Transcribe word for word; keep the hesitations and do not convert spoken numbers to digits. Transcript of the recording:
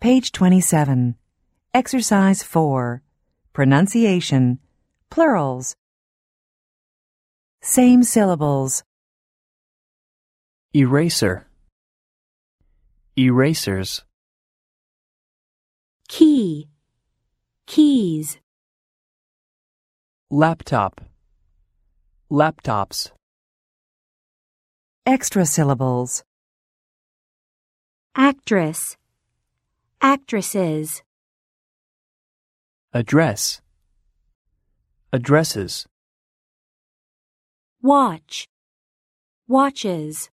Page twenty-seven. Exercise four. Pronunciation. Plurals. Same syllables. Eraser. Erasers. Key. Keys. Laptop. Laptops. Extra syllables. Actress. Actresses. Address. Addresses. Watch. Watches.